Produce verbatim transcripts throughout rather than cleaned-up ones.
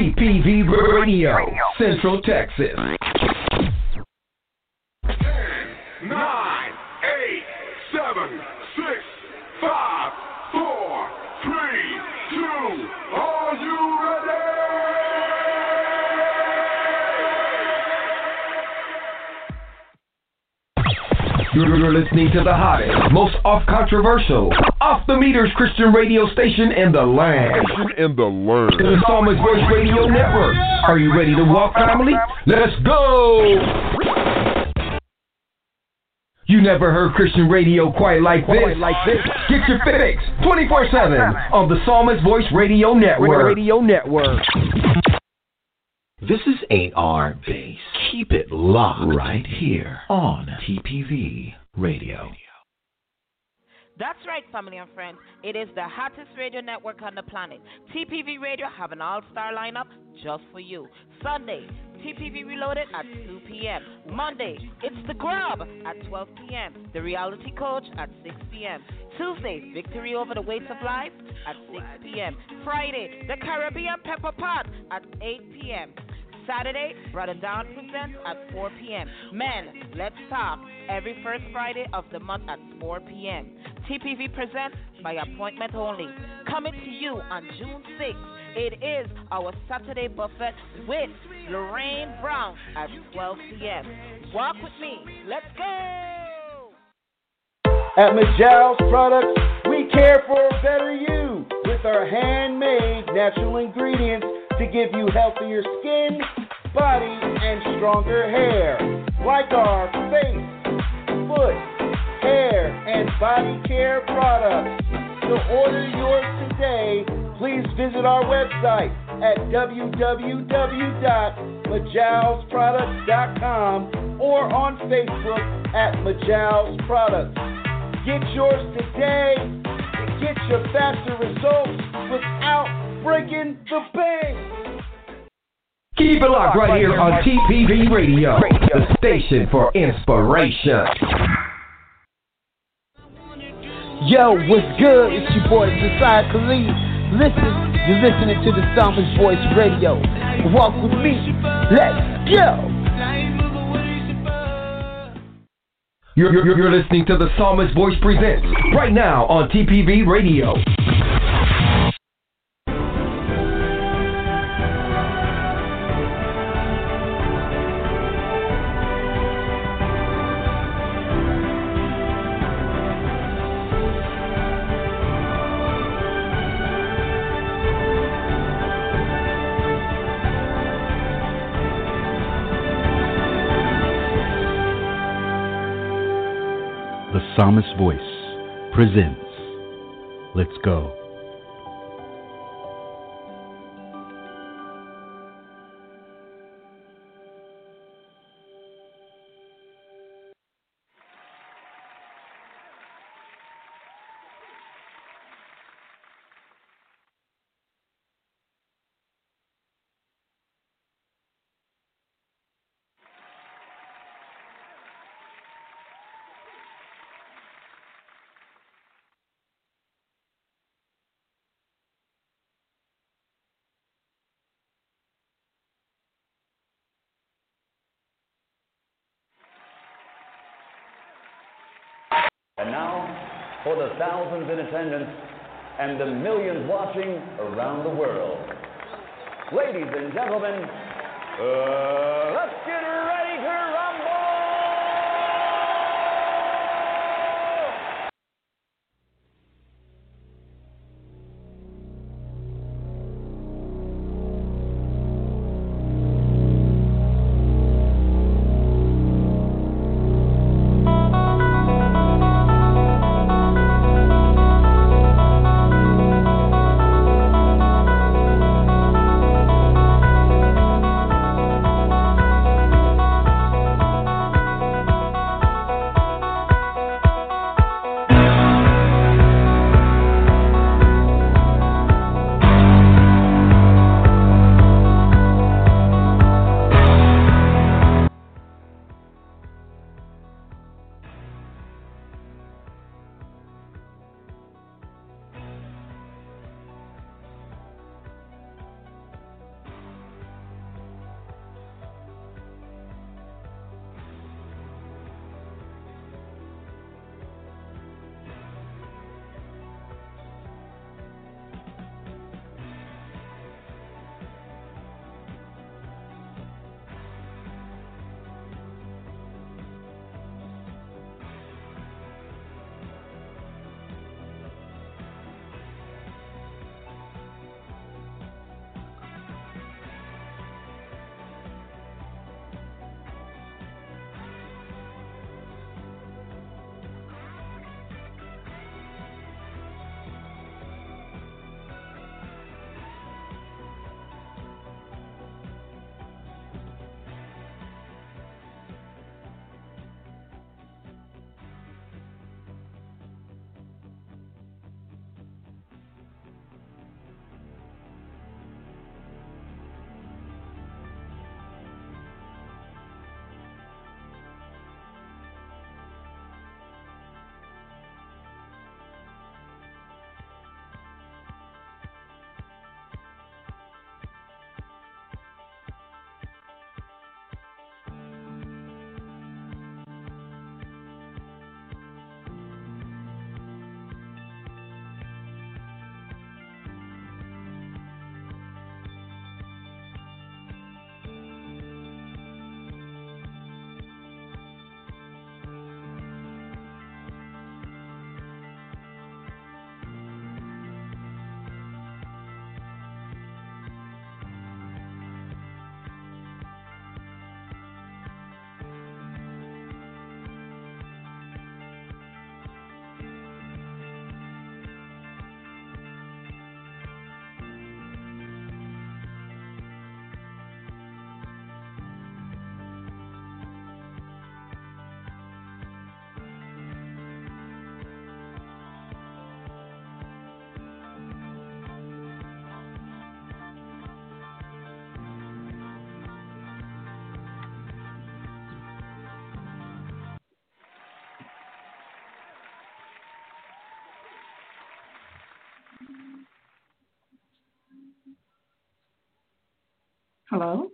T P V Radio, Central Texas. Nine, eight, seven, six, five, four, three, two, are you ready? You're listening to the hottest, most off-controversial, off-the-meters Christian radio station in the land. In the land. The Psalmist Voice Radio Network. Are you ready to walk, family? Let's go! You never heard Christian radio quite like this. Like this. Get your fix twenty-four seven on the Psalmist Voice Radio Network. Radio Network. This is A R Base. Keep it locked right here on T P V Radio. That's right, family and friends. It is the hottest radio network on the planet. T P V Radio have an all-star lineup just for you. Sunday, T P V Reloaded at two p.m. Monday, it's The Grub at twelve p.m. The Reality Coach at six p.m. Tuesday, Victory Over the Weights of Life at six p.m. Friday, The Caribbean Pepper Pot at eight p.m. Saturday, Brother Don presents at four p.m. Men, Let's Talk every first Friday of the month at four p.m. T P V presents by appointment only. Coming to you on June sixth, it is our Saturday buffet with Lorraine Brown at twelve p.m. Walk with me. Let's go! At Majal's Products, we care for a better you with our handmade natural ingredients to give you healthier skin, body, and stronger hair, like our face, foot, hair, and body care products. To order yours today, please visit our website at w w w dot majals products dot com or on Facebook at Majals Products. Get yours today to get your faster results without breaking the bank. Keep it locked right here on T P V Radio, the station for inspiration. Yo, what's good? It's your boy Josiah Khalid. Listen, you're listening to the Psalmist Voice Radio. Walk with me. Let's go. You're, you're, you're listening to the Psalmist Voice Presents right now on T P V Radio. The Psalmist Voice presents Let's Go. And now, for the thousands in attendance and the millions watching around the world. Ladies and gentlemen, uh, let's get ready to rumble! Hello?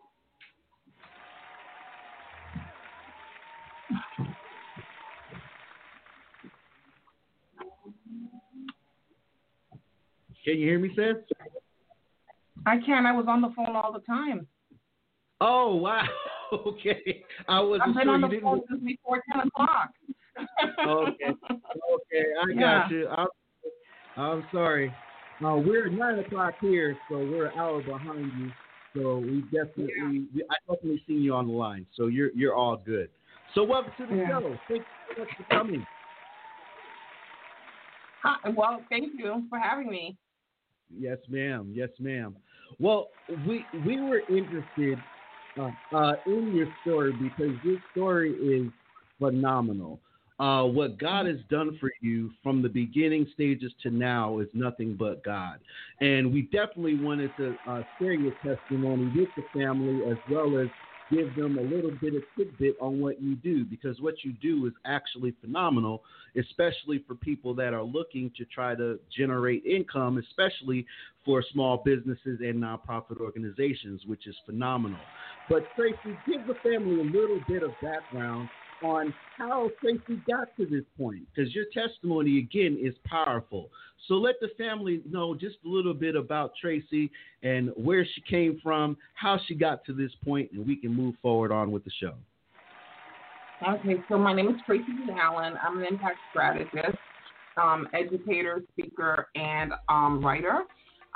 Can you hear me, sis? I can. I was on the phone all the time. Oh, wow. Okay. I wasn't I've been sure on you the didn't. phone since before ten o'clock. Okay. Okay. I Yeah. got you. I'm, I'm sorry. Uh, we're at nine o'clock here, so we're an hour behind you. So we definitely, Yeah. we, I definitely seen you on the line. So you're you're all good. So welcome to the Yeah. show. Thank you so much for coming. Hi, well, thank you for having me. Yes, ma'am. Yes, ma'am. Well, we we were interested uh, uh, in your story because your story is phenomenal. Uh, what God has done for you from the beginning stages to now is nothing but God. And we definitely wanted to uh, share your testimony with the family as well as give them a little bit of tidbit on what you do, because what you do is actually phenomenal, especially for people that are looking to try to generate income, especially for small businesses and nonprofit organizations, which is phenomenal. But Tracy, give the family a little bit of background on how Tracy got to this point, because your testimony, again, is powerful. So let the family know just a little bit about Tracy and where she came from, how she got to this point, and we can move forward on with the show. Okay, so my name is Tracy Allen. I'm an impact strategist, um, educator, speaker, and um, writer.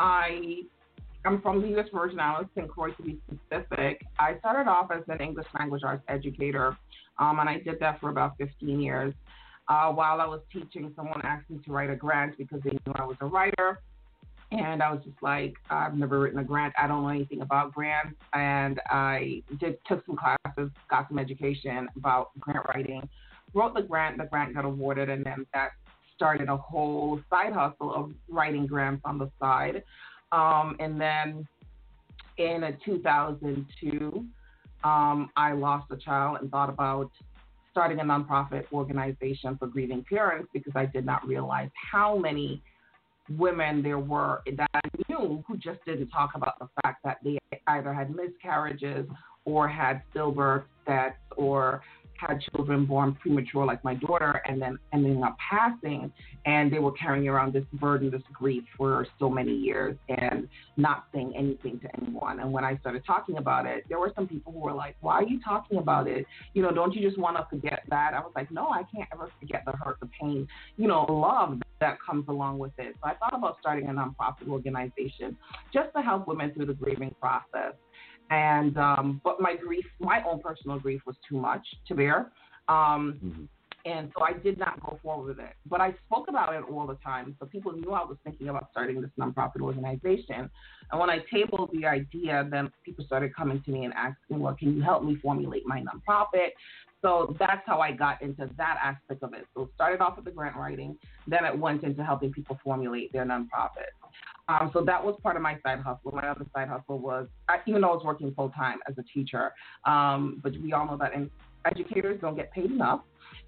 I I'm from the U S Virgin Islands, Saint Croix to be specific. I started off as an English language arts educator, um, and I did that for about fifteen years. Uh, while I was teaching, someone asked me to write a grant because they knew I was a writer. And I was just like, I've never written a grant. I don't know anything about grants. And I did took some classes, got some education about grant writing, wrote the grant. The grant got awarded, and then that started a whole side hustle of writing grants on the side. Um, and then in uh, two thousand two, um, I lost a child and thought about starting a nonprofit organization for grieving parents because I did not realize how many women there were that I knew who just didn't talk about the fact that they either had miscarriages or had stillbirths, deaths, or had children born premature like my daughter and then ending up passing, and they were carrying around this burden, this grief for so many years and not saying anything to anyone. And when I started talking about it, there were some people who were like, why are you talking about it? You know, don't you just want to forget that? I was like, no, I can't ever forget the hurt, the pain, you know, love that comes along with it. So I thought about starting a nonprofit organization just to help women through the grieving process. And um, but my grief, my own personal grief, was too much to bear, um, mm-hmm. and so I did not go forward with it. But I spoke about it all the time, so people knew I was thinking about starting this nonprofit organization. And when I tabled the idea, then people started coming to me and asking, "Well, can you help me formulate my nonprofit?" So that's how I got into that aspect of it. So it started off with the grant writing, then it went into helping people formulate their nonprofit. Um, so that was part of my side hustle. My other side hustle was, I, even though I was working full time as a teacher, um, but we all know that in, educators don't get paid enough.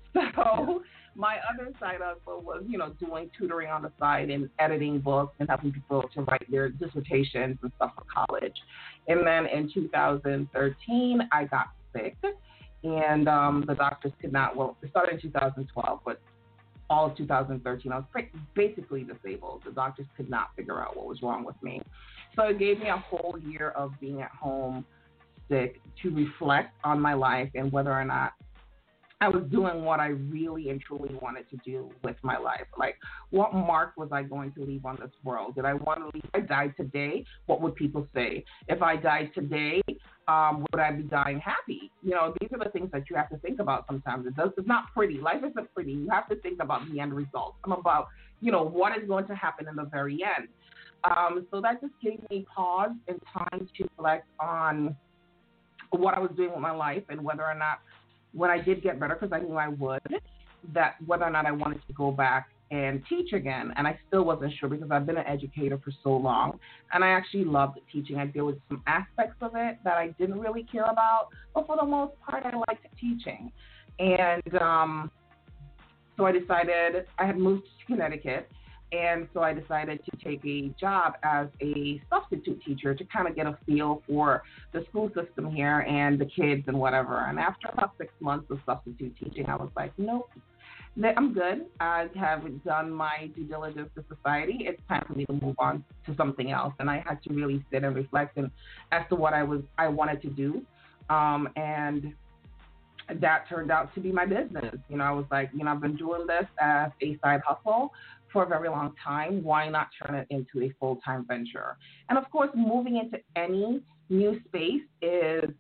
So my other side hustle was, you know, doing tutoring on the side and editing books and helping people to write their dissertations and stuff for college. And then in two thousand thirteen, I got sick, and um, the doctors could not. Well, it started in two thousand twelve, but all of two thousand thirteen, I was basically disabled. The doctors could not figure out what was wrong with me. So it gave me a whole year of being at home sick to reflect on my life and whether or not I was doing what I really and truly wanted to do with my life. Like, what mark was I going to leave on this world? Did I want to leave? If I died today, what would people say? If I died today, um, would I be dying happy? You know, these are the things that you have to think about sometimes. It does, it's not pretty. Life isn't pretty. You have to think about the end result. I'm about, you know, what is going to happen in the very end. Um, so that just gave me pause and time to reflect on what I was doing with my life and whether or not, when I did get better, because I knew I would, that whether or not I wanted to go back and teach again. And I still wasn't sure because I've been an educator for so long. And I actually loved teaching. I, there was some aspects of it that I didn't really care about. But for the most part, I liked teaching. And um, so I decided I had moved to Connecticut. And so I decided to take a job as a substitute teacher to kind of get a feel for the school system here and the kids and whatever. And after about six months of substitute teaching, I was like, nope, I'm good. I have done my due diligence to society. It's time for me to move on to something else. And I had to really sit and reflect and, as to what I was I wanted to do. Um, and that turned out to be my business. You know, I was like, you know, I've been doing this as a side hustle for a very long time. Why not turn it into a full-time venture? And of course, moving into any new space is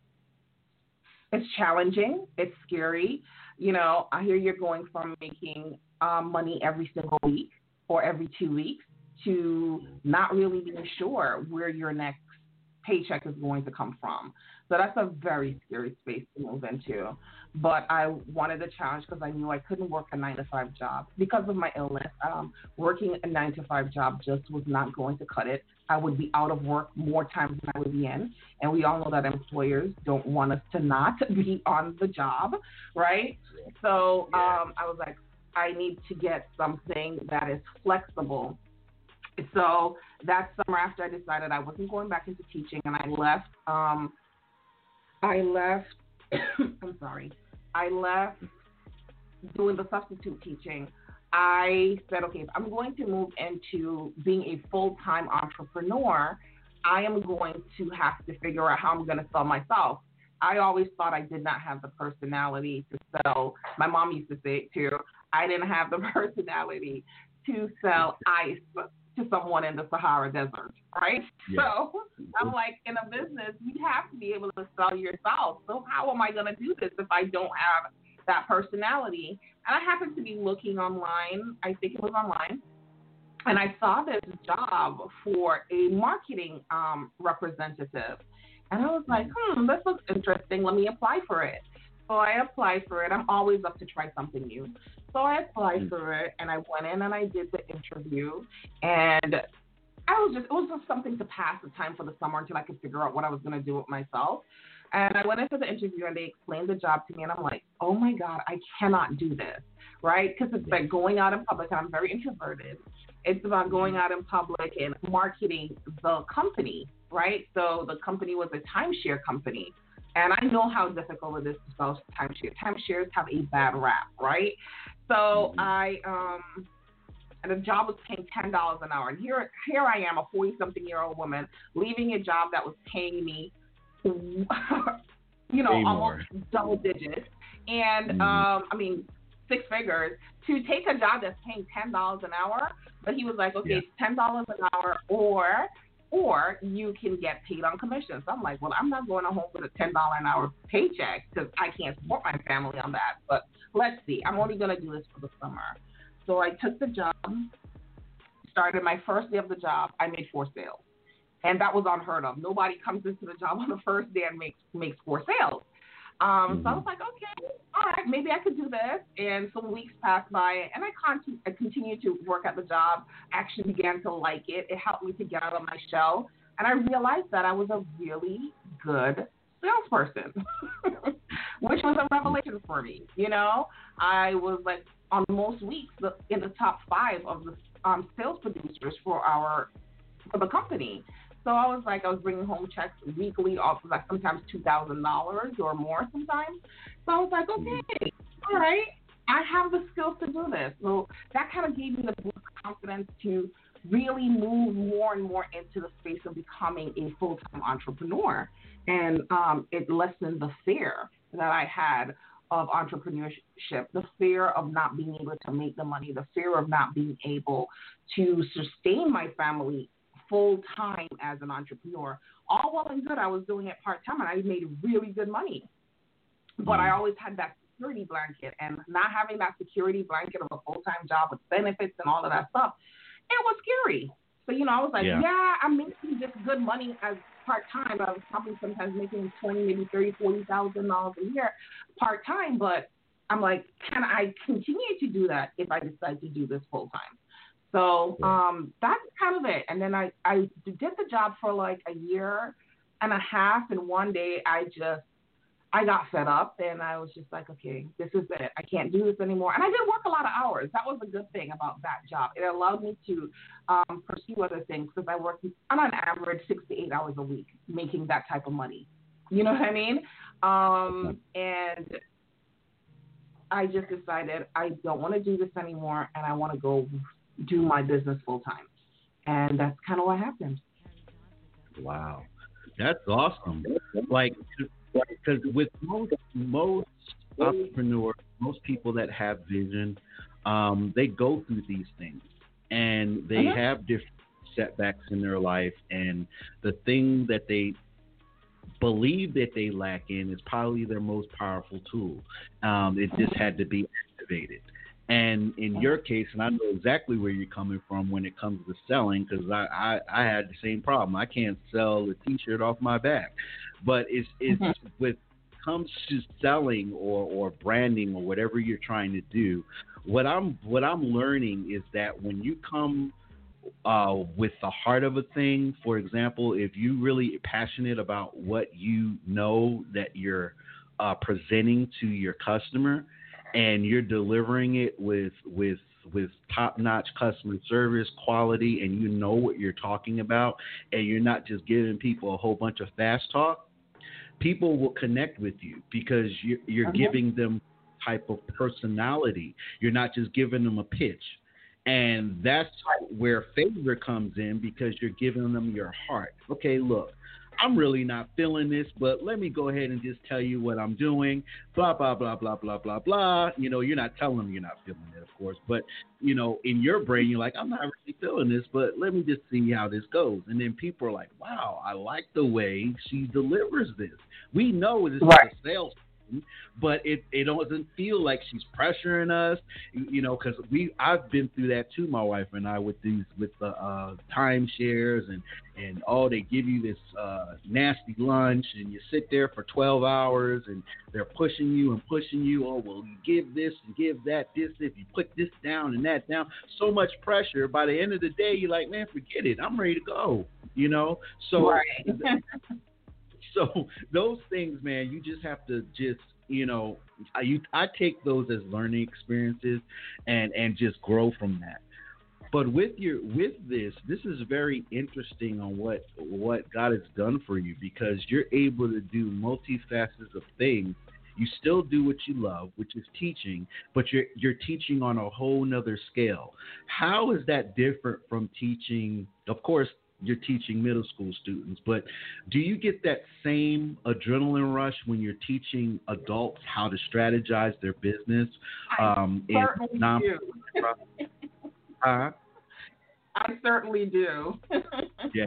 it's challenging. It's scary. You know, I hear you're going from making um, money every single week or every two weeks to not really being sure where your next paycheck is going to come from. So that's a very scary space to move into. But I wanted the challenge because I knew I couldn't work a nine to five job because of my illness. Um, working a nine to five job just was not going to cut it. I would be out of work more times than I would be in. And we all know that employers don't want us to not be on the job, right? So um, I was like, I need to get something that is flexible. So that summer after I decided I wasn't going back into teaching and I left, um, I left, I'm sorry, I left doing the substitute teaching. I said, okay, if I'm going to move into being a full-time entrepreneur, I am going to have to figure out how I'm going to sell myself. I always thought I did not have the personality to sell. My mom used to say it too. I didn't have the personality to sell ice to someone in the Sahara Desert, right? Yeah. So I'm like, in a business, you have to be able to sell yourself. So how am I going to do this if I don't have that personality? And I happened to be looking online, I think it was online, and I saw this job for a marketing um, representative. And I was like, hmm, this looks interesting. Let me apply for it. So I applied for it. I'm always up to try something new. So I applied for it, and I went in and I did the interview. And I was just, it was just something to pass the time for the summer until I could figure out what I was going to do with myself. And I went into the interview, and they explained the job to me, and I'm like, oh, my God, I cannot do this, right? Because it's like going out in public, and I'm very introverted. It's about going out in public and marketing the company, right? So the company was a timeshare company. And I know how difficult it is to sell timeshares. Timeshares have a bad rap, right? So mm-hmm. I, um, and the job was paying ten dollars an hour. And here, here I am, a forty-something-year-old woman, leaving a job that was paying me, you know, almost double digits. And, mm-hmm. um, I mean, six figures, to take a job that's paying ten dollars an hour. But he was like, okay, yeah. it's ten dollars an hour or... or you can get paid on commissions. So I'm like, well, I'm not going home with a ten dollars an hour paycheck because I can't support my family on that. But let's see. I'm only going to do this for the summer. So I took the job, started my first day of the job. I made four sales. And that was unheard of. Nobody comes into the job on the first day and makes, makes four sales. Um, mm-hmm. So I was like, okay, all right, maybe I could do this. And some weeks passed by, and I, con- I continued to work at the job. I actually began to like it. It helped me to get out of my shell. And I realized that I was a really good salesperson, which was a revelation for me. You know, I was like on most weeks in the top five of the um, sales producers for our for the company. So I was like, I was bringing home checks weekly, off like sometimes two thousand dollars or more sometimes. So I was like, okay, all right, I have the skills to do this. So that kind of gave me the boost of confidence to really move more and more into the space of becoming a full-time entrepreneur. And um, it lessened the fear that I had of entrepreneurship, the fear of not being able to make the money, the fear of not being able to sustain my family full-time as an entrepreneur. All well and good, I was doing it part-time, and I made really good money. But I always had that security blanket, and not having that security blanket of a full-time job with benefits and all of that stuff, it was scary. So, you know, I was like, yeah, yeah I'm making just good money as part-time. I was probably sometimes making twenty, maybe thirty, forty thousand dollars a year part-time, but I'm like, can I continue to do that if I decide to do this full-time? So um, that's kind of it. And then I, I did the job for like a year and a half. And one day I just, I got fed up, and I was just like, okay, this is it. I can't do this anymore. And I did work a lot of hours. That was a good thing about that job. It allowed me to um, pursue other things because I worked on an average six to eight hours a week making that type of money. You know what I mean? Um, and I just decided I don't want to do this anymore, and I want to go do my business full time. And that's kind of what happened. Wow. That's awesome. Like, because with most most entrepreneurs, most people that have vision, um, they go through these things, and they uh-huh. have different setbacks in their life, and the thing that they believe that they lack in is probably their most powerful tool. Um, it just had to be activated. And in your case, and I know exactly where you're coming from when it comes to selling, because I, I, I had the same problem. I can't sell a T-shirt off my back. But it's, it's mm-hmm. with comes to selling or, or branding or whatever you're trying to do, what I'm what I'm learning is that when you come uh, with the heart of a thing, for example, if you really passionate about what you know that you're uh, presenting to your customer, and you're delivering it with with with top-notch customer service quality, and you know what you're talking about, and you're not just giving people a whole bunch of fast talk, people will connect with you because you're, you're okay. giving them type of personality. You're not just giving them a pitch. And that's where favor comes in, because you're giving them your heart. Okay, look, I'm really not feeling this, but let me go ahead and just tell you what I'm doing, blah, blah, blah, blah, blah, blah, blah. You know, you're not telling them you're not feeling it, of course. But, you know, in your brain, you're like, I'm not really feeling this, but let me just see how this goes. And then people are like, wow, I like the way she delivers this. We know this right. is a sales but it, it doesn't feel like she's pressuring us, you know, because we I've been through that too, my wife and I, with these with the uh, timeshares and and oh, they give you this uh, nasty lunch and you sit there for twelve hours and they're pushing you and pushing you. Oh, well, you give this and give that, this if you put this down and that down. So much pressure. By the end of the day, you're like, man, forget it. I'm ready to go. You know, so. Right. So those things, man, you just have to just, you know, I, you, I take those as learning experiences and, and just grow from that. But with your with this, this is very interesting on what what God has done for you, because you're able to do multifacets of things. You still do what you love, which is teaching, but you're you're teaching on a whole nother scale. How is that different from teaching? Of course, you're teaching middle school students, but do you get that same adrenaline rush when you're teaching adults how to strategize their business? Um, I certainly non- do. uh, I certainly do. Yeah.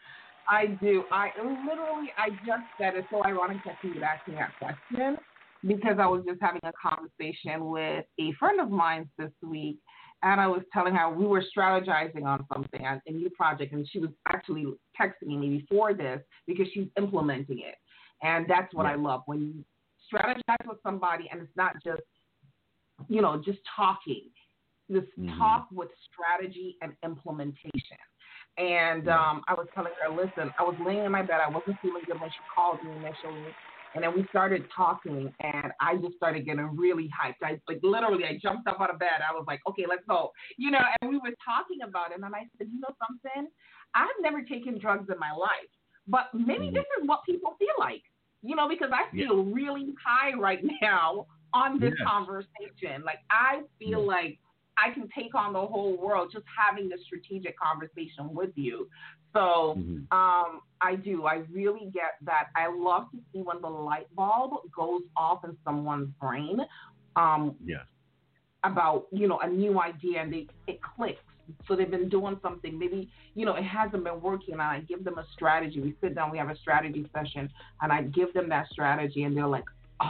I do. I literally, I just said it's so ironic that you would ask me that question, because I was just having a conversation with a friend of mine this week. And I was telling her we were strategizing on something, a new project, and she was actually texting me before this because she's implementing it. And that's what yeah. I love, when you strategize with somebody and it's not just, you know, just talking. This mm-hmm. talk with strategy and implementation. And um, I was telling her, listen, I was laying in my bed. I wasn't feeling good when she called me initially. And then we started talking, and I just started getting really hyped. I like literally, I jumped up out of bed. I was like, okay, let's go. You know, and we were talking about it. And then I said, you know something? I've never taken drugs in my life, but maybe mm-hmm. this is what people feel like, you know, because I feel yeah. really high right now on this yes. conversation. Like, I feel mm-hmm. like I can take on the whole world just having this strategic conversation with you. So mm-hmm. um, I do. I really get that. I love to see when the light bulb goes off in someone's brain um, yeah. about, you know, a new idea, and they, it clicks. So they've been doing something. Maybe, you know, it hasn't been working, and I give them a strategy. We sit down, we have a strategy session, and I give them that strategy, and they're like,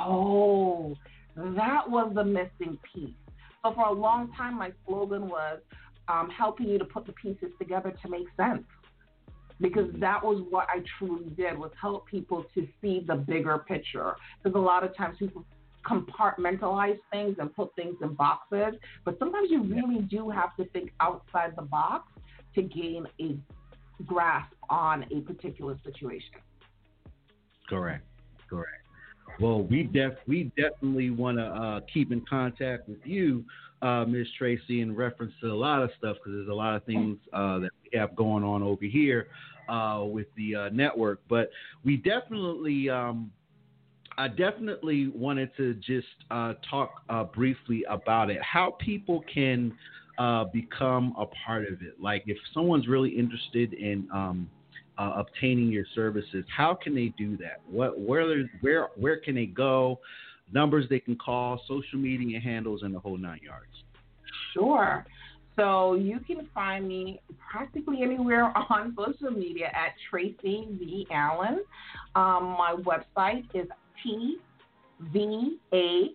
oh, that was the missing piece. So for a long time, my slogan was um, helping you to put the pieces together to make sense. Because that was what I truly did, was help people to see the bigger picture. Because a lot of times people compartmentalize things and put things in boxes. But sometimes you really do have to think outside the box to gain a grasp on a particular situation. Correct. Correct. Well, we def we definitely want to uh, keep in contact with you, uh, Miss Tracy, in reference to a lot of stuff because there's a lot of things uh, that we have going on over here uh, with the uh, network. But we definitely, um, I definitely wanted to just uh, talk uh, briefly about it. How people can uh, become a part of it. Like if someone's really interested in um, Uh, obtaining your services, how can they do that? What, where, where, where can they go? Numbers they can call, social media handles, and the whole nine yards. Sure. So you can find me practically anywhere on social media at Tracy V. Allen. Um, my website is T V A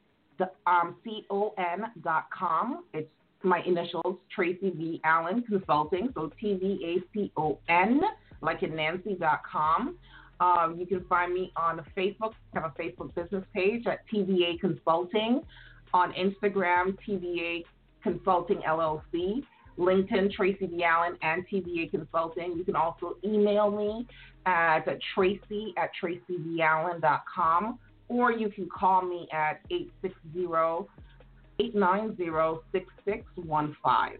con dot com. It's my initials, Tracy V. Allen Consulting. So T V A C O N. like in Nancy dot com. Um, you can find me on Facebook. I have a Facebook business page at T V A Consulting. On Instagram, T V A Consulting L L C. LinkedIn, Tracy V. Allen and T V A Consulting. You can also email me at tracy at tracy v allen dot com, or you can call me at eight six zero, eight nine zero, six six one five.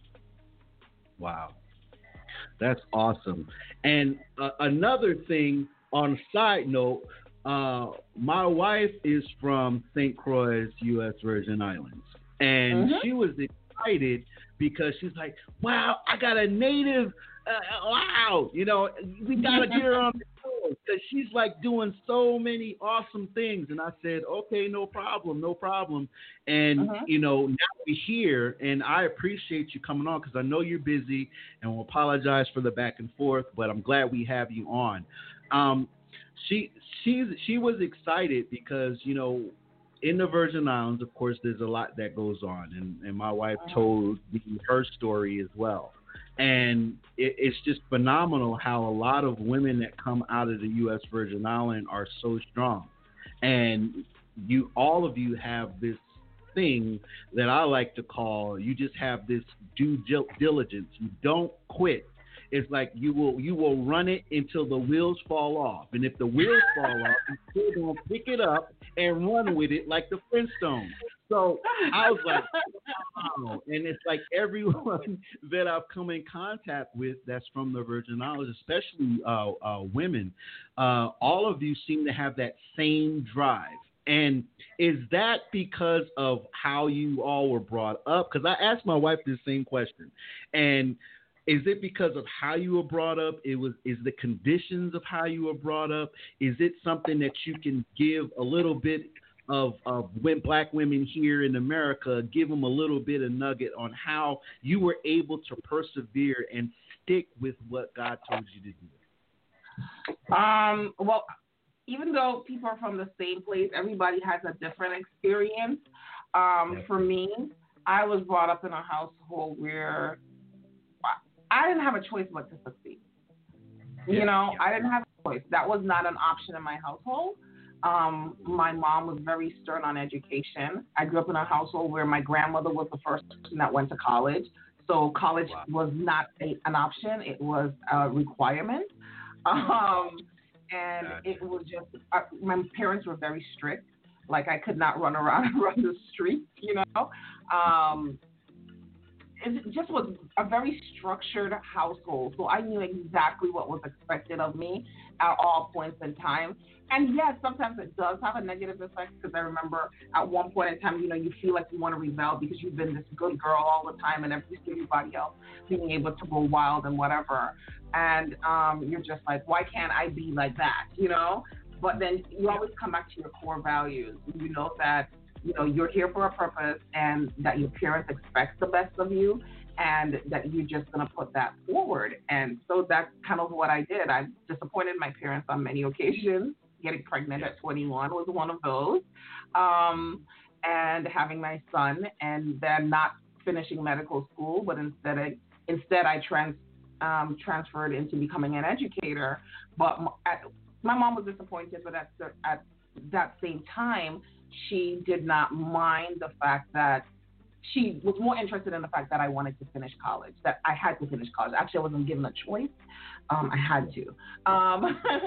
Wow. That's awesome. And uh, another thing on a side note, uh, my wife is from Saint Croix, U S Virgin Islands. And mm-hmm. she was excited because she's like, wow, I got a native, uh, wow, you know, we got to get her on the show because she's like doing so many awesome things. And I said, okay, no problem, no problem. And, uh-huh. you know, now we're here, and I appreciate you coming on because I know you're busy, and we'll apologize for the back and forth, but I'm glad we have you on. Um, she she's, she was excited because, you know, in the Virgin Islands, of course, there's a lot that goes on, and, and my wife told me her story as well. And it, it's just phenomenal how a lot of women that come out of the U S Virgin Islands are so strong. And you, all of you have this thing that I like to call, you just have this due diligence. You don't quit. It's like you will you will run it until the wheels fall off. And if the wheels fall off, you're still going to pick it up and run with it like the Flintstones. So I was like, wow. And it's like everyone that I've come in contact with that's from the Virgin Islands, especially uh, uh, women, uh, all of you seem to have that same drive. And is that because of how you all were brought up? Because I asked my wife this same question. And is it because of how you were brought up? It was. Is the conditions of how you were brought up? Is it something that you can give a little bit of, of when black women here in America, give them a little bit of nugget on how you were able to persevere and stick with what God told you to do? Um, well, even though people are from the same place, everybody has a different experience. Um, yeah. For me, I was brought up in a household where I didn't have a choice but to succeed. You know, I didn't have a choice. That was not an option in my household. Um, my mom was very stern on education. I grew up in a household where my grandmother was the first person that went to college. So college wow. was not a, an option. It was a requirement. Um, and gotcha. It was just, uh, my parents were very strict. Like I could not run around and run the street, you know. Um, It just was a very structured household, so I knew exactly what was expected of me at all points in time. And yes, sometimes it does have a negative effect because I remember at one point in time, you know, you feel like you want to rebel because you've been this good girl all the time and everybody else being able to go wild and whatever. And um, you're just like, why can't I be like that, you know? But then you always come back to your core values. You know that you know, you're here for a purpose and that your parents expect the best of you and that you're just going to put that forward. And so that's kind of what I did. I disappointed my parents on many occasions. Getting pregnant at twenty-one was one of those. Um, and having my son and then not finishing medical school, but instead I, instead I trans, um, transferred into becoming an educator. But at, my mom was disappointed, but at, the, at that same time, she did not mind the fact that she was more interested in the fact that I wanted to finish college, that I had to finish college. Actually, I wasn't given a choice. Um, I had to. Um,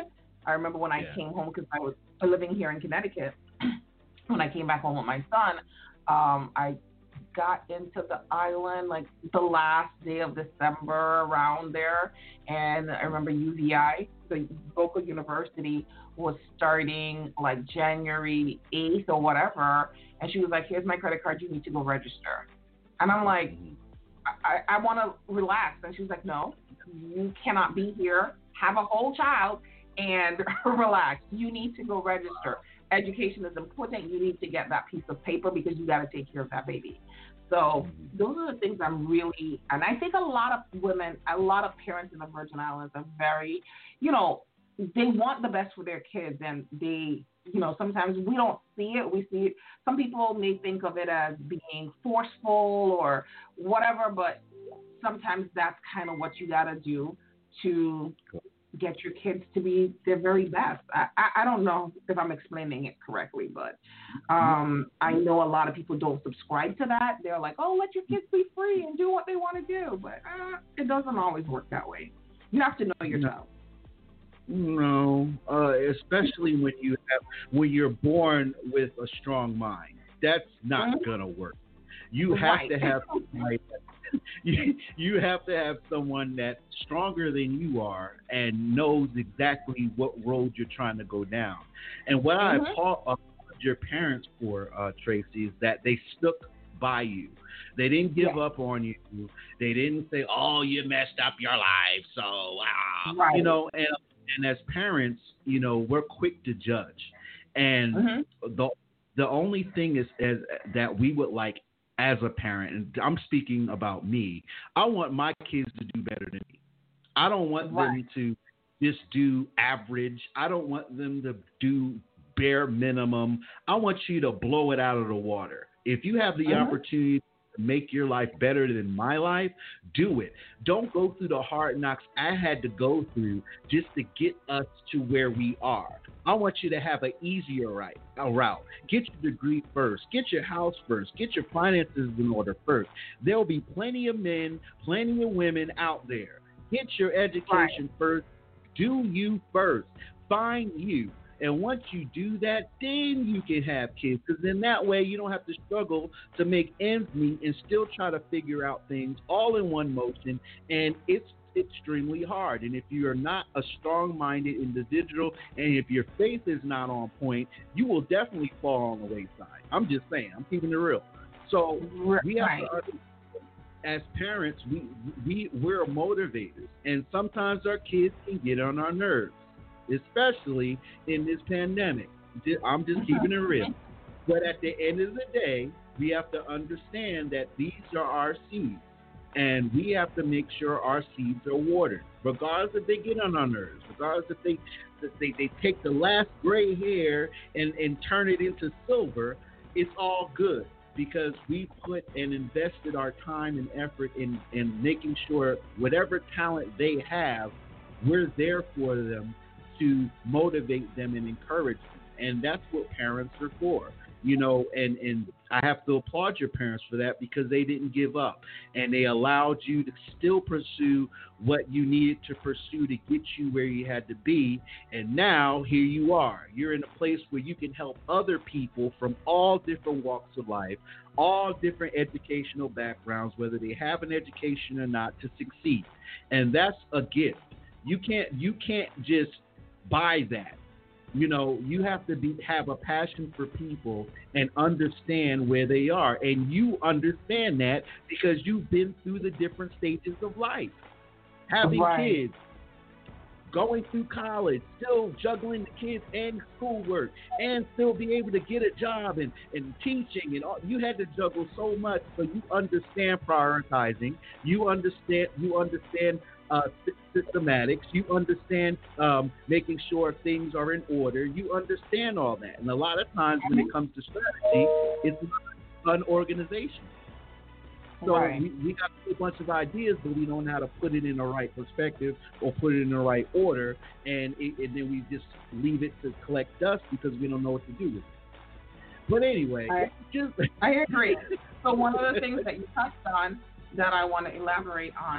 I remember when I Yeah. came home because I was living here in Connecticut. When I came back home with my son, um, I got into the island like the last day of December around there, and I remember U V I, the local university, was starting like January eighth or whatever, and she was like, here's my credit card, you need to go register. And I'm like, I, I want to relax. And she was like, no, you cannot be here, have a whole child, and relax. You need to go register. Education is important. You need to get that piece of paper because you got to take care of that baby. So those are the things I'm really, and I think a lot of women, a lot of parents in the Virgin Islands are very, you know, they want the best for their kids, and they, you know, sometimes we don't see it. We see it. Some people may think of it as being forceful or whatever, but sometimes that's kind of what you got to do to get your kids to be their very best. I, I, I don't know if I'm explaining it correctly, but um, I know a lot of people don't subscribe to that. They're like, oh, let your kids be free and do what they want to do. But uh, it doesn't always work that way. You have to know your child. No, uh, especially when you have when you're born with a strong mind. That's not mm-hmm. gonna work. You have right. to have like, you, you have to have someone that's stronger than you are and knows exactly what road you're trying to go down. And what mm-hmm. I applaud your parents for, uh, Tracy, is that they stuck by you. They didn't give yeah. up on you. They didn't say, "Oh, you messed up your life." So, ah. right. you know, and and as parents, you know, we're quick to judge, and mm-hmm. the the only thing is, is that we would like as a parent, and I'm speaking about me. I want my kids to do better than me. I don't want right. them to just do average. I don't want them to do bare minimum. I want you to blow it out of the water. If you have the mm-hmm. opportunity to make your life better than my life, do it. Don't go through the hard knocks I had to go through just to get us to where we are. I want you to have an easier right, a route. Get your degree first. Get your house first. Get your finances in order first. There'll be plenty of men, plenty of women out there. Get your education right. first. Do you first. Find you. And once you do that, then you can have kids. Because then that way you don't have to struggle to make ends meet and still try to figure out things all in one motion. And it's extremely hard. And if you are not a strong-minded individual and if your faith is not on point, you will definitely fall on the wayside. I'm just saying. I'm keeping it real. So we have right. to, as parents, we, we, we're motivators. And sometimes our kids can get on our nerves, especially in this pandemic. I'm just keeping it real. But at the end of the day, we have to understand that these are our seeds. And we have to make sure our seeds are watered, regardless if they get on our nerves, regardless if they if they, they take the last gray hair and, and turn it into silver. It's all good because we put and invested our time and effort in, in making sure whatever talent they have, we're there for them to motivate them and encourage them. And that's what parents are for. You know, and, and I have to applaud your parents for that because they didn't give up and they allowed you to still pursue what you needed to pursue to get you where you had to be. And now here you are. You're in a place where you can help other people from all different walks of life, all different educational backgrounds, whether they have an education or not, to succeed. And that's a gift. You can't you can't just buy that. You know, you have to be have a passion for people and understand where they are. And you understand that because you've been through the different stages of life. Having right. kids, going through college, still juggling the kids and schoolwork, and still be able to get a job and, and teaching. And all, you had to juggle so much, so you understand prioritizing. You understand, you understand Uh, systematics, you understand um, making sure things are in order, you understand all that. And a lot of times when it comes to strategy, it's not an organization. So right. we, we got a bunch of ideas, but we don't know how to put it in the right perspective or put it in the right order, and, it, and then we just leave it to collect dust because we don't know what to do with it. But anyway, I, just I agree. So one of the things that you touched on that I want to elaborate on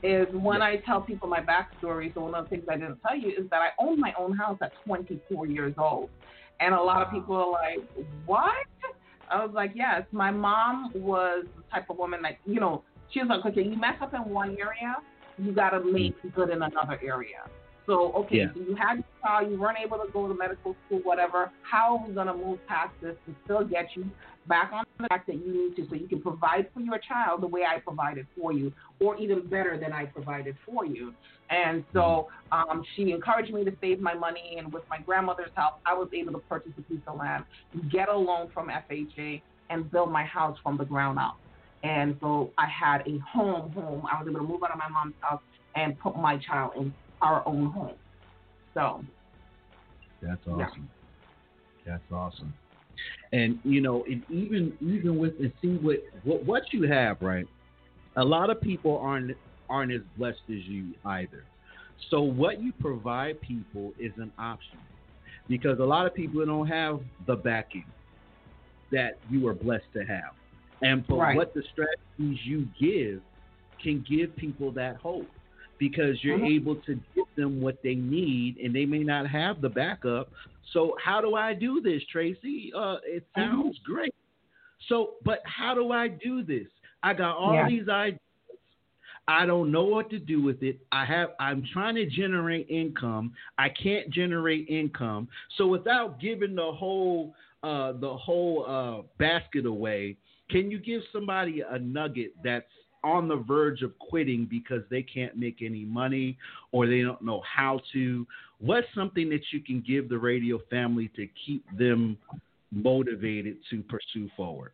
is when I tell people my backstory. So one of the things I didn't tell you is that I owned my own house at twenty-four years old. And a lot of people are like, what? I was like, yes, my mom was the type of woman that, you know, she was like, okay, you mess up in one area, you got to make good in another area. So, okay, yeah. so you had your child, you weren't able to go to medical school, whatever. How are we going to move past this and still get you back on the track that you need to so you can provide for your child the way I provided for you, or even better than I provided for you? And so um, she encouraged me to save my money, and with my grandmother's help, I was able to purchase a piece of land, get a loan from F H A, and build my house from the ground up. And so I had a home, home. I was able to move out of my mom's house and put my child in our own home. So that's awesome. Yeah. That's awesome. And you know, and even even with and see what, what what you have, right? A lot of people aren't aren't as blessed as you either. So what you provide people is an option, because a lot of people don't have the backing that you are blessed to have. And for right. what the strategies you give can give people that hope, because you're mm-hmm. able to give them what they need, and they may not have the backup. So how do I do this, Tracy? Uh, it sounds mm-hmm. great. So, but how do I do this? I got all yeah. these ideas. I don't know what to do with it. I have, I'm trying to generate income. I can't generate income. So without giving the whole, uh, the whole uh, basket away, can you give somebody a nugget that's on the verge of quitting because they can't make any money or they don't know how to? What's something that you can give the radio family to keep them motivated to pursue forward?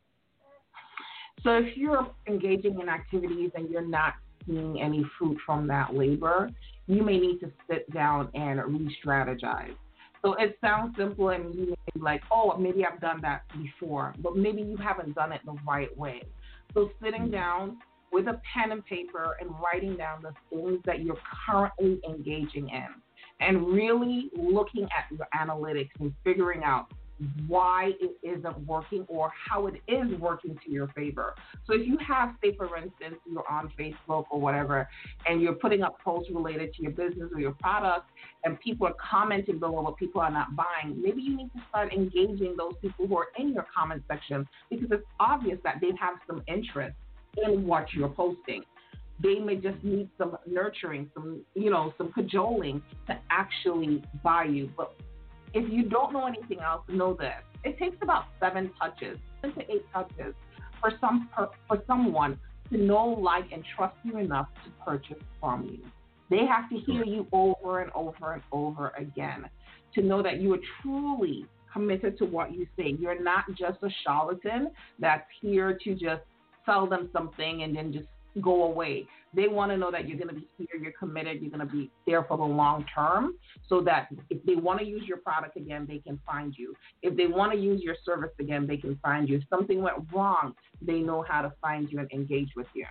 So if you're engaging in activities and you're not seeing any fruit from that labor, you may need to sit down and re-strategize. So it sounds simple, and you may be like, oh, maybe I've done that before, but maybe you haven't done it the right way. So sitting down with a pen and paper and writing down the things that you're currently engaging in, and really looking at your analytics and figuring out why it isn't working or how it is working to your favor. So if you have, say, for instance, you're on Facebook or whatever, and you're putting up posts related to your business or your product, and people are commenting below what people are not buying, maybe you need to start engaging those people who are in your comment section, because it's obvious that they have some interest in what you're posting. They may just need some nurturing, some, you know, some cajoling to actually buy you. But if you don't know anything else, know this. It takes about seven touches, seven to eight touches for some per, for someone to know, like, and trust you enough to purchase from you. They have to hear you over and over and over again to know that you are truly committed to what you say. You're not just a charlatan that's here to just sell them something and then just go away. They want to know that you're going to be here, you're committed, you're going to be there for the long term, so that if they want to use your product again, they can find you. If they want to use your service again, they can find you. If something went wrong, they know how to find you and engage with you.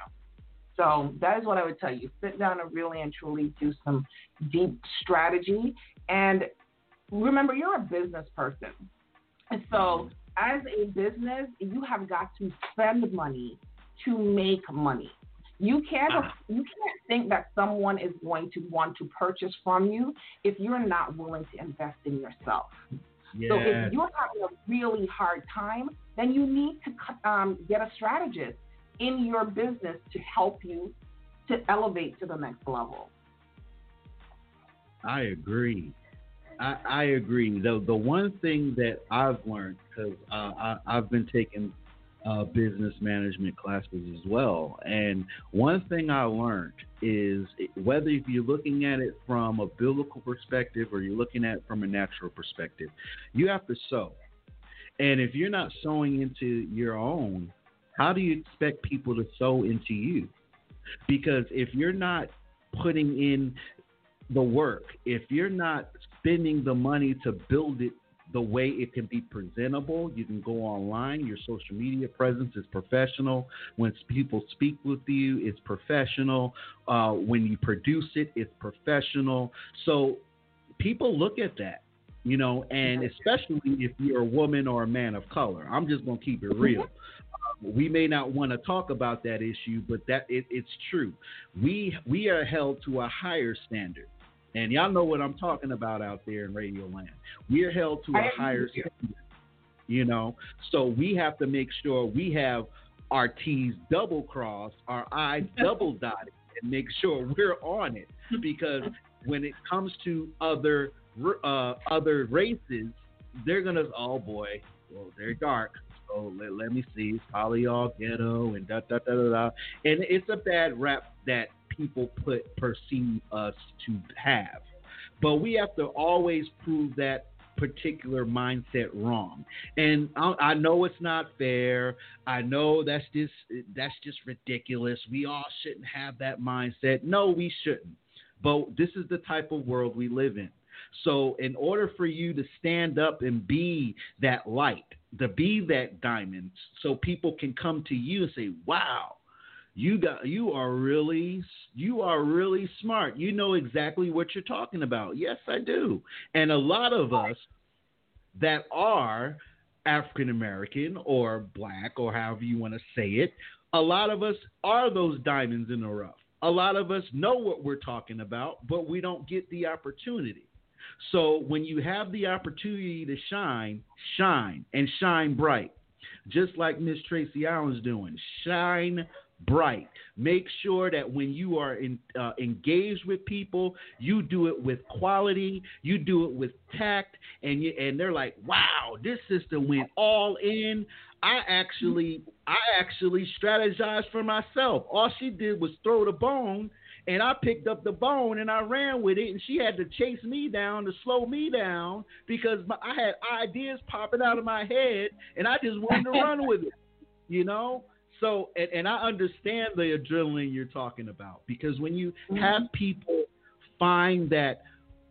So that is what I would tell you. Sit down and really and truly do some deep strategy. And remember, you're a business person. And so as a business, you have got to spend money to make money. You can't you can't think that someone is going to want to purchase from you if you're not willing to invest in yourself. Yes. So if you're having a really hard time, then you need to um, get a strategist in your business to help you to elevate to the next level. I agree. I, I agree. The the one thing that I've learned, because uh, I, I've been taking Uh, business management classes as well. And one thing I learned is whether if you're looking at it from a biblical perspective or you're looking at it from a natural perspective, you have to sow. And if you're not sowing into your own, how do you expect people to sow into you? Because if you're not putting in the work, if you're not spending the money to build it the way it can be presentable, you can go online. Your social media presence is professional. When people speak with you, it's professional. Uh, when you produce it, it's professional. So people look at that, you know, and especially if you're a woman or a man of color. I'm just going to keep it real. we may not want to talk about that issue, but that it, it's true. We we are held to a higher standard, and y'all know what I'm talking about out there in Radio Land. We are held to a higher standard, you know. So we have to make sure we have our T's double crossed, our I's double dotted, and make sure we're on it. Because when it comes to other uh, other races, they're gonna, oh boy, well, they're dark. So let, let me see, it's probably all ghetto and da da da da da. And it's a bad rap that people put perceive us to have. But we have to always prove that particular mindset wrong. And I, I know it's not fair. I know that's just that's just ridiculous. We all shouldn't have that mindset. No, we shouldn't. But this is the type of world we live in. So in order for you to stand up and be that light, to be that diamond, so people can come to you and say, wow, you got you are really you are really smart. You know exactly what you're talking about. Yes, I do. And a lot of us that are African American or black or however you want to say it, a lot of us are those diamonds in the rough. A lot of us know what we're talking about, but we don't get the opportunity. So when you have the opportunity to shine, shine and shine bright, just like Miss Tracy Allen's doing. Shine bright. Make sure that when you are in, uh, engaged with people, you do it with quality, you do it with tact, and you, and they're like, wow, this sister went all in. I actually, I actually strategized for myself. All she did was throw the bone, and I picked up the bone and I ran with it, and she had to chase me down to slow me down because my, I had ideas popping out of my head, and I just wanted to run with it, you know? So, and, and I understand the adrenaline you're talking about, because when you have people find that,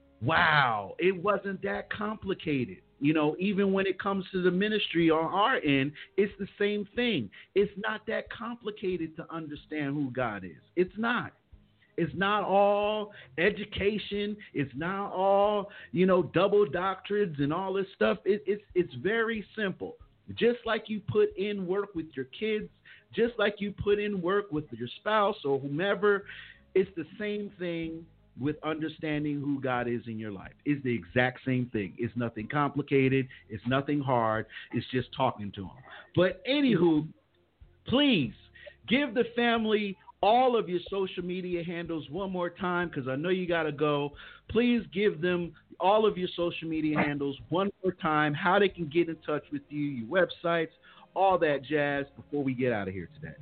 wow, it wasn't that complicated. You know, even when it comes to the ministry on our end, it's the same thing. It's not that complicated to understand who God is. It's not. It's not all education. It's not all, you know, double doctorates and all this stuff. It, it's it's very simple. Just like you put in work with your kids, just like you put in work with your spouse or whomever, it's the same thing with understanding who God is in your life. It's the exact same thing. It's nothing complicated. It's nothing hard. It's just talking to Him. But anywho, please give the family all of your social media handles one more time, because I know you got to go. Please give them all of your social media handles one more time, how they can get in touch with you, your websites, all that jazz before we get out of here today.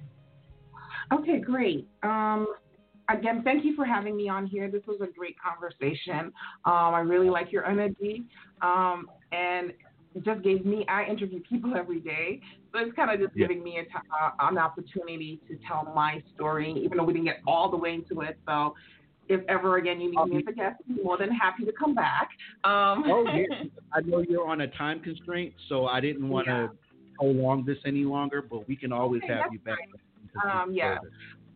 Okay, great. Um, again, thank you for having me on here. This was a great conversation. Um, I really like your energy. Um, and it just gave me, I interview people every day. So it's kind of just yeah. giving me a t- uh, an opportunity to tell my story, even though we didn't get all the way into it. So if ever again you need me as a guest, I'm more than happy to come back. Um, oh, yeah. I know you're on a time constraint, so I didn't want to yeah. prolong this any longer, but we can always okay, have you back. Um, yeah. Further.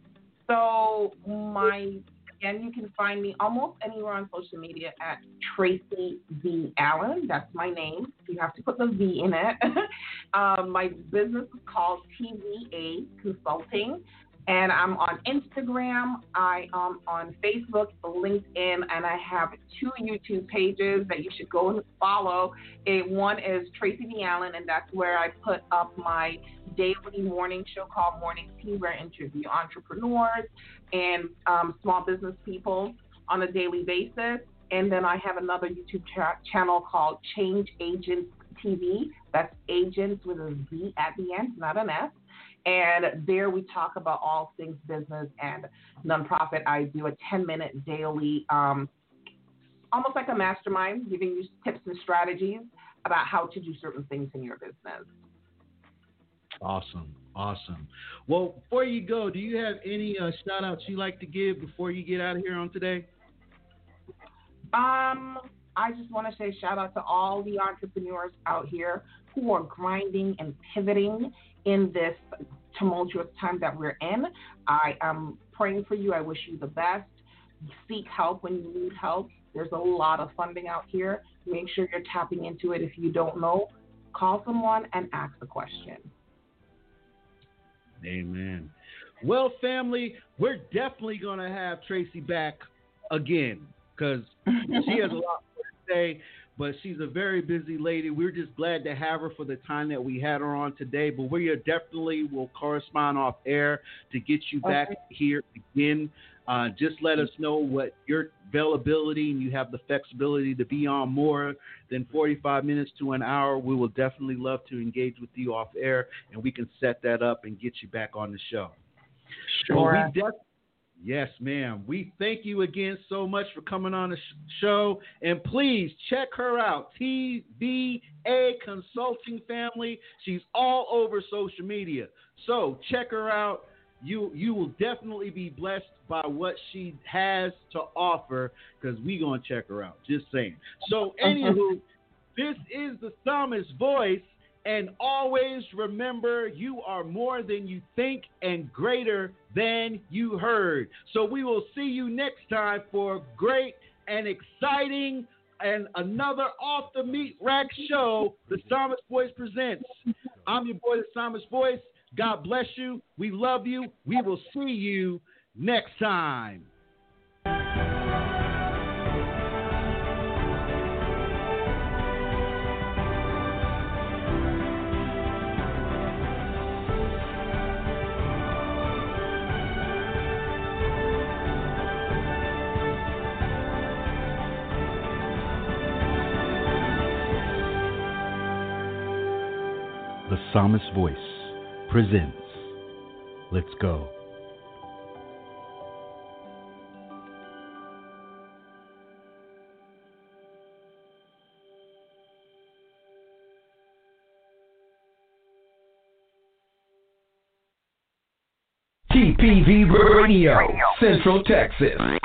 So my, again, you can find me almost anywhere on social media at Tracy V. Allen. That's my name. You have to put the V in it. um, my business is called T V A Consulting, and I'm on Instagram. I am on Facebook, LinkedIn, and I have two YouTube pages that you should go and follow. It, one is Tracy V. Allen, and that's where I put up my daily morning show called Morning Tea, where I interview entrepreneurs and um, small business people on a daily basis. And then I have another YouTube cha- channel called Change Agents T V. That's agents with a Z at the end, not an S. And there we talk about all things business and nonprofit. I do a ten-minute daily, um, almost like a mastermind, giving you tips and strategies about how to do certain things in your business. Awesome. Awesome. Well, before you go, do you have any uh, shout-outs you like to give before you get out of here on today? Um, I just want to say shout out to all the entrepreneurs out here who are grinding and pivoting in this tumultuous time that we're in. I am praying for you. I wish you the best. Seek help when you need help. There's a lot of funding out here. Make sure you're tapping into it. If you don't know, call someone and ask a question. Amen. Well, family, we're definitely going to have Tracy back again because she has a lot more to say, but she's a very busy lady. We're just glad to have her for the time that we had her on today, but we are definitely will correspond off air to get you back okay. here again. Uh, just let us know what your availability, and you have the flexibility to be on more than forty-five minutes to an hour. We will definitely love to engage with you off air, and we can set that up and get you back on the show. Sure. Well, we def- yes, ma'am. We thank you again so much for coming on the sh- show, and please check her out, T V A Consulting Family. She's all over social media, so check her out. You you will definitely be blessed by what she has to offer because we're going to check her out. Just saying. So, anywho, this is the Psalmist's Voice, and always remember you are more than you think and greater than you heard. So, we will see you next time for great and exciting and another Off the Meat Rack show the Psalmist's Voice presents. I'm your boy, the Psalmist's Voice. God bless you. We love you. We will see you next time. The Psalmist's Voice presents Let's Go. T P V Radio, Central Texas.